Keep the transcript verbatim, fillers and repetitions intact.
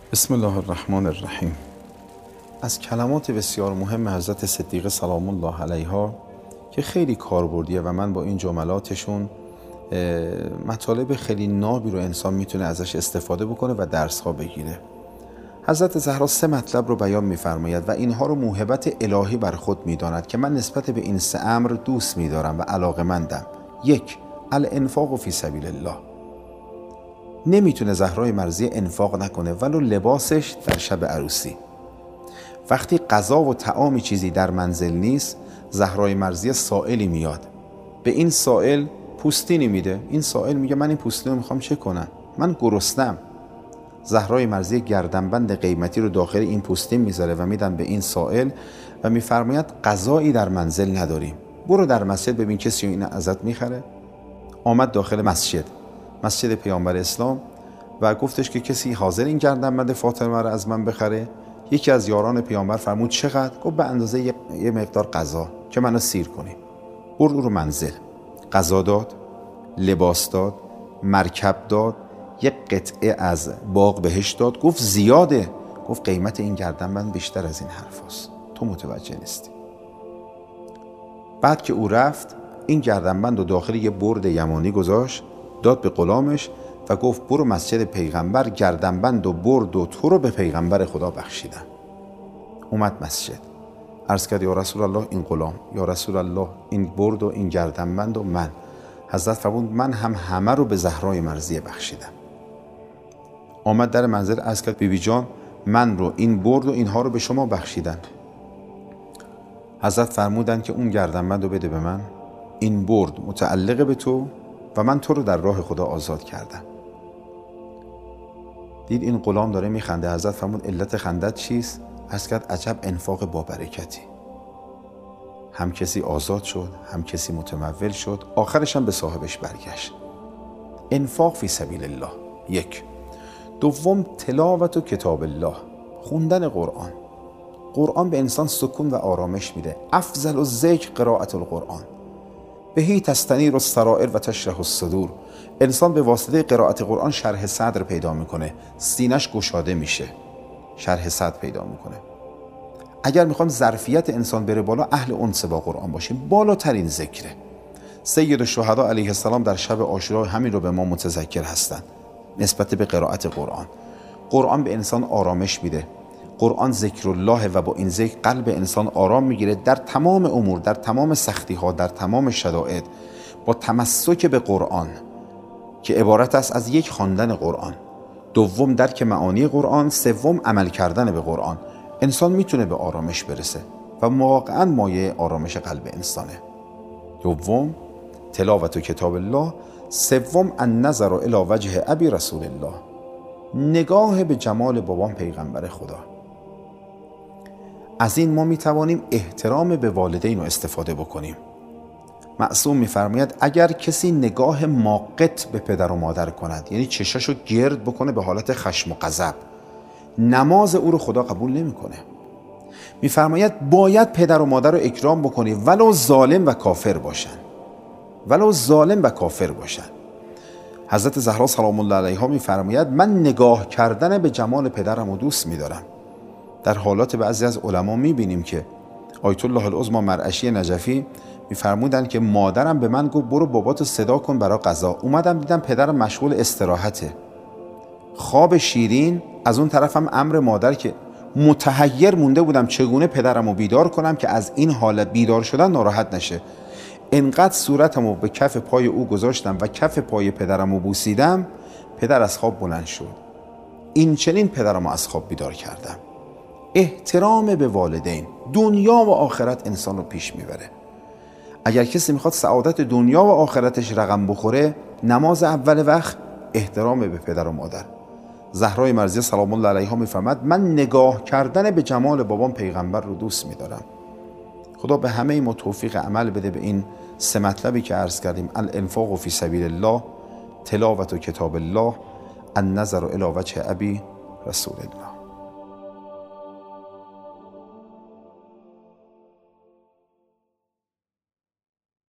بسم الله الرحمن الرحیم. از کلمات بسیار مهم حضرت صدیقه سلام الله علیها که خیلی کاربردیه و من با این جملاتشون مطالب خیلی نابی رو انسان میتونه ازش استفاده بکنه و درس ها بگیره. حضرت زهرا سه مطلب رو بیان میفرماید و اینها رو موهبت الهی بر خود میداند که من نسبت به این سه امر دوست میدارم و علاقه‌مندم. یک، الانفاق فی سبیل الله. نمیتونه زهرای مرضیه انفاق نکنه ولو لباسش در شب عروسی. وقتی غذا و طعامی چیزی در منزل نیست، زهرای مرضیه سائلی میاد، به این سائل پوستینی میده. این سائل میگه من این پوستین رو میخوام چه کنم؟ من گرسنم. زهرای مرضیه گردنبند قیمتی رو داخل این پوستین میذاره و میدن به این سائل و میفرماید غذایی در منزل نداریم، برو در مسجد ببین کسی این ازت میخره. آمد داخل مسجد مسجد پیامبر اسلام و گفتش که کسی حاضر این گردنبند فاطمه رو از من بخره؟ یکی از یاران پیامبر فرمود چقدر؟ گفت به اندازه یه مقدار غذا که منو سیر کنی. برد رو منزل، غذا داد، لباس داد، مرکب داد، یک قطعه از باغ بهش داد. گفت زیاده. گفت قیمت این گردنبند بیشتر از این حرف هست، تو متوجه نیستی. بعد که او رفت این گردنبند رو داخل یه برد یمانی گذاشت، داد به غلامش و گفت برو مسجد پیغمبر، گردنبند و برد و تو رو به پیغمبر خدا بخشیدن. اومد مسجد، عرض کرد یا رسول الله این غلام، یا رسول الله این برد و این گردنبند و من. حضرت فرمود من هم همه رو به زهرای مرضیه بخشیدم. آمد در منزل، عرض کرد بیبی جان من رو این برد و اینها رو به شما بخشیدن. حضرت فرمودن که اون گردنبند رو بده به من، این برد متعلق به تو و من تو رو در راه خدا آزاد کردم. دید این غلام داره میخنده. حضرت فرمود علت خندت چیست؟ عرض کرد عجب انفاق با برکتی. هم کسی آزاد شد، هم کسی متمول شد، آخرش هم به صاحبش برگشت. انفاق فی سبیل الله. یک. دوم تلاوت و کتاب الله، خوندن قرآن. قرآن به انسان سکون و آرامش میده. افضل الذکر قرائت القرآن، بهی تستنیر السرائر و تشرح الصدور. انسان به واسطه قرائت قرآن شرح صدر پیدا میکنه، سینش گشاده میشه، شرح صدر پیدا میکنه. اگر میخوام ظرفیت انسان بره بالا، اهل انس با قرآن باشیم، بالاترین ذکره. سید الشهدا علیه السلام در شب عاشورا همین رو به ما متذکر هستند نسبت به قرائت قرآن. قرآن به انسان آرامش میده. قرآن ذکر الله و با این ذکر قلب انسان آرام میگیره در تمام امور، در تمام سختی ها، در تمام شدائد. با تمسک به قرآن که عبارت است از یک خواندن قرآن، دوم درک معانی قرآن، سوم عمل کردن به قرآن، انسان میتونه به آرامش برسه و واقعا مایه آرامش قلب انسانه. دوم تلاوت و کتاب الله، سوم النظر الی وجه ابی رسول الله، نگاه به جمال بابام پیغمبر خدا. از این ما میتوانیم احترام به والدین رو استفاده بکنیم. معصوم میفرماید اگر کسی نگاه ماقت به پدر و مادر کند، یعنی چشاشو گرد بکنه به حالت خشم و غضب، نماز او رو خدا قبول نمیکنه. میفرماید باید پدر و مادر رو اکرام بکنی ولو ظالم و کافر باشن، ولو ظالم و کافر باشن. حضرت زهرا سلام الله علیها میفرماید من نگاه کردن به جمال پدرم رو دوست میدارم. در حالات بعضی از علما میبینیم که آیت الله العظمی مرعشی نجفی میفرمودن که مادرم به من گفت برو باباتو صدا کن برای غذا. اومدم دیدم پدرم مشغول استراحته. خواب شیرین، از اون طرفم امر مادر که متحیر مونده بودم چگونه پدرمو بیدار کنم که از این حالت بیدار شدن ناراحت نشه. انقدر صورتمو به کف پای او گذاشتم و کف پای پدرمو بوسیدم، پدر از خواب بلند شد. این چنین پدرمو از خواب بیدار کردم. احترام به والدین دنیا و آخرت انسان رو پیش میبره. اگر کسی میخواد سعادت دنیا و آخرتش رقم بخوره، نماز اول وقت، احترام به پدر و مادر. زهرای مرضیه سلام الله علیها میفرماد من نگاه کردن به جمال بابام پیغمبر رو دوست میدارم. خدا به همه ما توفیق عمل بده به این سه مطلبی که عرض کردیم: الانفاق فی سبیل الله، تلاوت و کتاب الله، النظر الی وجه ابی رسول الله.